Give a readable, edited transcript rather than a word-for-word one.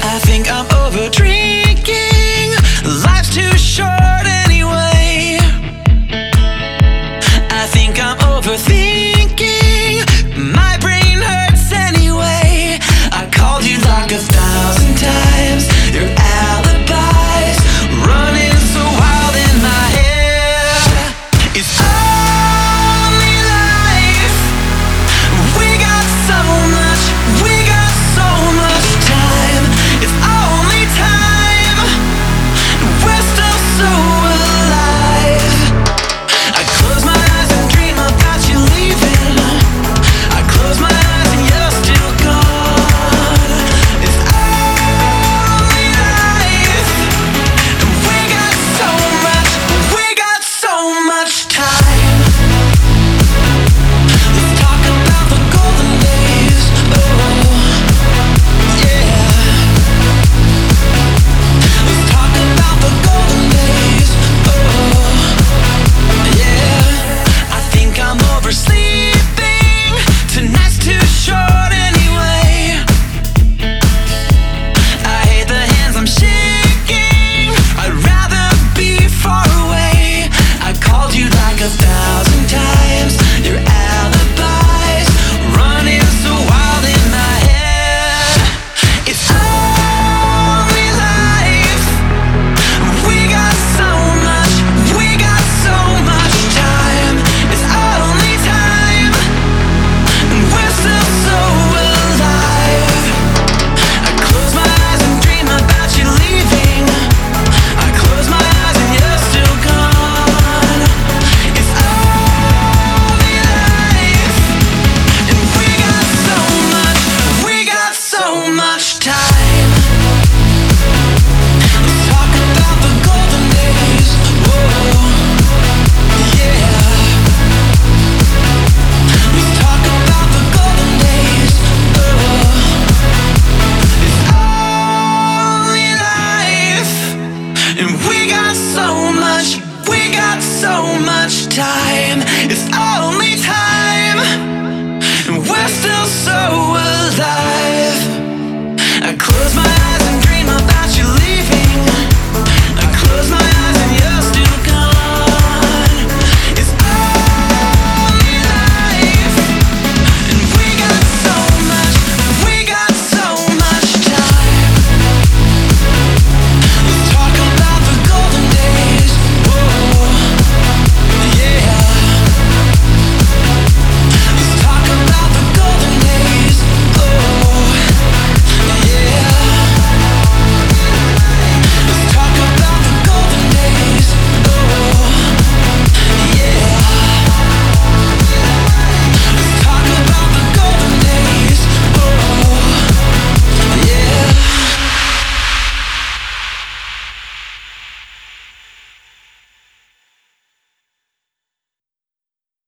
I think I'm over drinking. Life's too short anyway. I think I'm overthinking. My brain hurts anyway. I called you like 1,000 times. Your alibis running so wild in my head. It's only life. We got so much. We got so much time. It's only time. We're still so alive. I close my eyes and dream about you leaving. I close my eyes and you're still gone. It's only life. And we got so much. We got so much time. Let's talk about the golden days. Oh, yeah. Let's talk about the golden days. Oh, yeah. I think I'm oversleeping. Tonight's too short anyway. I hate the hands I'm shaking. I'd rather be far away. I called you like 1,000 times. Your alibis running so wild in my head. It's only life. We got so much. We got so much time. It's only time. And we're still so alive. I close my eyes and dream about you leaving. I close my eyes and you're still gone. It's only life. And we got so much. We got so much time. Let's talk about the golden days. Whoa, yeah. Let's talk about the golden days. Oh, it's only life. And we got so much. We got so much time. It's